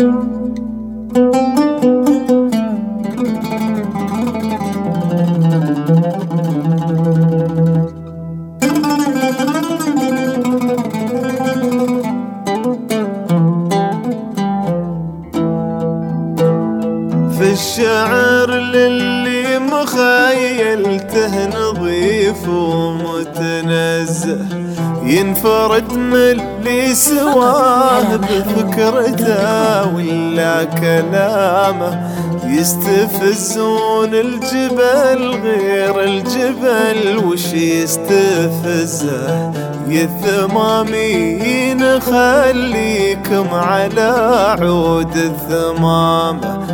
في الشعر للي مخيلته نظيف ومتنزه، ينفرد من اللي سواه بفكرته ولا كلامه، يستفزون الجبل غير الجبل وش يستفزه. يا الثمامين خليكم على عود الثمامة،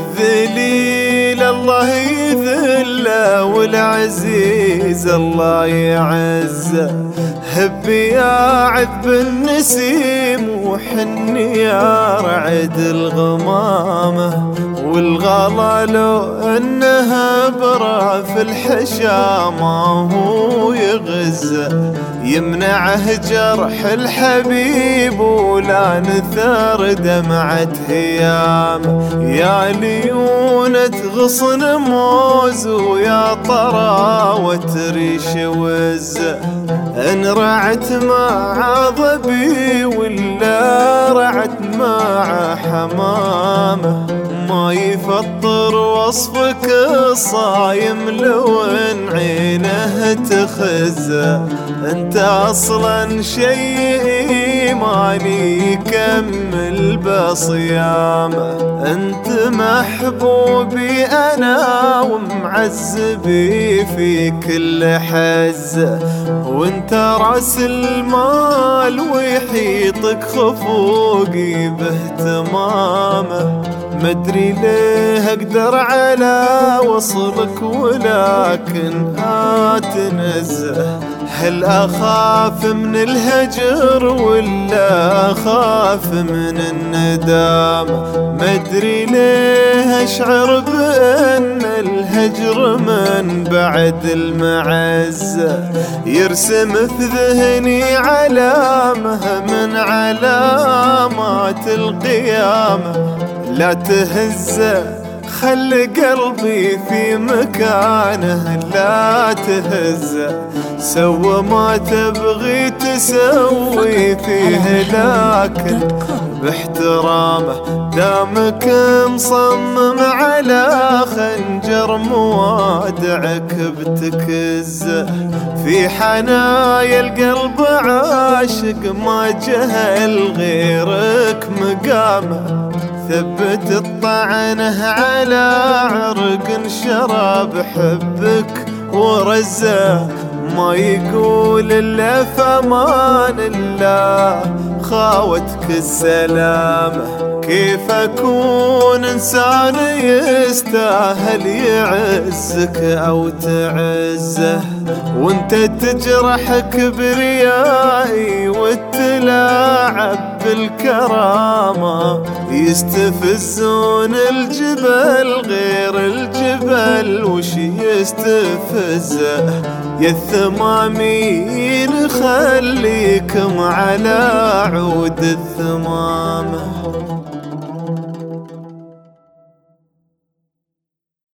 الذليل الله يذله والعزيز الله يعزه. هب يا عذب النسيم وحن يا رعد الغمامة، والغلا لو انها برا في الحشا ما هو يغزه، يمنعه جرح الحبيب ولا نثار دمعة هيامه. يا ليونة غصن موز ويا طراوة ريش وزه، ان رعت مع ظبي ولا رعت مع حمامه، ما يفطر وصفك الصايم لو ان عينه تخزه. انت اصلا شيء ايماني يكمل بصيامه، انت محبوبي انا ومعزبي في كل حزه، وانت راس المال ويحيطك خفوقي باهتمامه. مدري ليه اقدر على وصلك ولكن اتنزه، هل اخاف من الهجر ولا اخاف من الندامه. مدري ليه اشعر بان الهجر من بعد المعزه، يرسم في ذهني علامه من علامات القيامه. لا تهزه خلي قلبي في مكانه، لا تهزه سوى ما تبغي تسوي فيه لكن باحترامه. دامك مصمم على خنجر موادعك بتكزه، في حنايا القلب عاشق ما جهل غيرك مقامه. ثبت الطعنه على عرق شراب حبك ورزه، ما يقول الا فمان الله خاوتك السلامه. كيف اكون انسان يستاهل يعزك او تعزه، وانت تجرح كبريائي وتلاعب بالكرامه. يستفزون الجبل غير الجبل وش يستفزه، يا الثمامين خليكم على عود الثمامه.